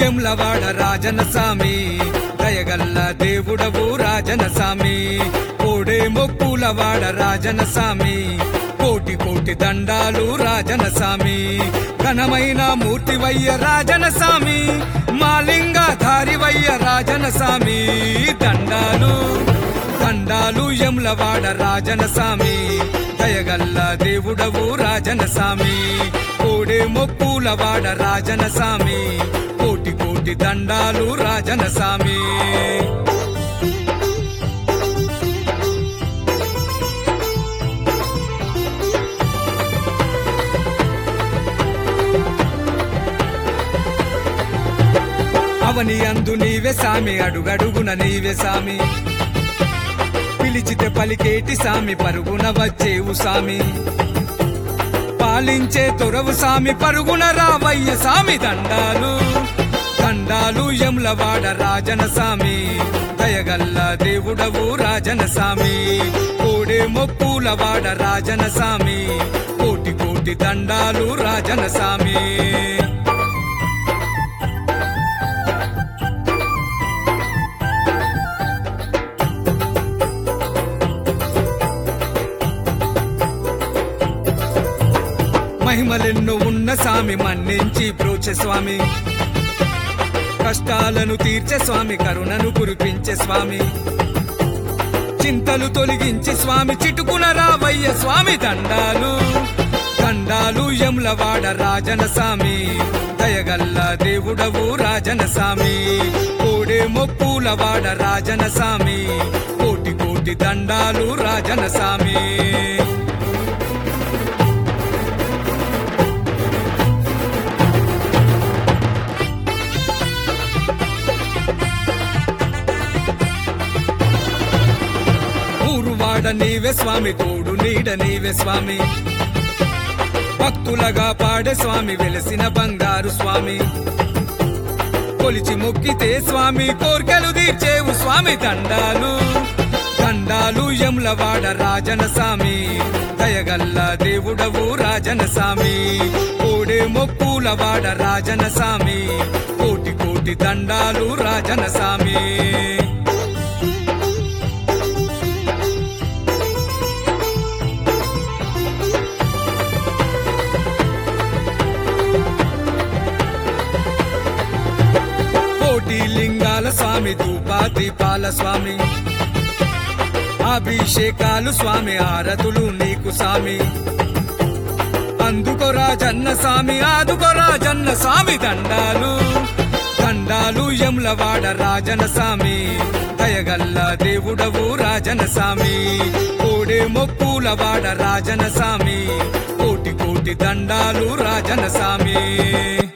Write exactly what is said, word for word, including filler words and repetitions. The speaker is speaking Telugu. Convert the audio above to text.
ఎమ్లవాడ రాజన సామి దయగల్ల దేవుడవు రాజన సామి కోడే మొక్కులవాడ రాజన సామి కోటి కోటి దండాలు రాజన సామి ఘనమైన మూర్తివయ్య రాజన సామి మాలింగధారివయ్య రాజన సామి దండాలు దండాలు ఎమ్లవాడ రాజన సామి దయగల్ల దేవుడవు రాజన సామి కోడే మొక్కులవాడ రాజన సామి కోటి కోటి దండాలు రాజన సామి అవని అందు నీవే సామి అడుగడుగున నీవే సామి పిలిచితే పలికేటి సామి పరుగున వచ్చేవు సామి పాలించే తొరవు సామి పరుగున రావయ్య సామి దండాలు దండాలు ఎమ్లవాడ రాజన సామి దయగల్ల దేవుడవు రాజన సామి కోడే మొక్కులవాడ రాజన సామి కోటి కోటి దండాలు రాజన సామి మహిమలెన్నో ఉన్న స్వామి మన్నించి ప్రోచే స్వామి కష్టాలను తీర్చే స్వామి కరుణను కురిపించే స్వామి చింతలు తొలగించే స్వామి చిటుకున రావయ్య స్వామి దండాలు దండాలు ఎమ్లవాడ రాజన సామి దయగల్ల దేవుడవు రాజన సామి కోడే మొక్కులవాడ రాజన సామి కోటి కోటి దండాలు రాజన సామి వాడ నీవే స్వామి తోడు నీడ నీవే స్వామి భక్తులగా పాడే స్వామి వెలసిన బంగారు స్వామి కొలిచి మొక్కితే స్వామి కోర్కెలు తీర్చేవు స్వామి దండాలు దండాలు ఎమ్లవాడ రాజన సామి దయగల్ల దేవుడవు రాజన సామి కోడే మొక్కులవాడ రాజన సామి కోటి కోటి దండాలు రాజన సామి లింగాల స్వామి ధూపా దీపాల స్వామి అభిషేకాలు స్వామి ఆరతులు నీకు స్వామి అందుకో రాజన్న స్వామి ఆదుకో రాజన్న స్వామి దండాలు దండాలు ఎమ్లవాడ రాజన స్వామి దయగల్ల దేవుడవు రాజన స్వామి కోడే మొక్కులవాడ రాజన స్వామి కోటి కోటి దండాలు రాజన స్వామి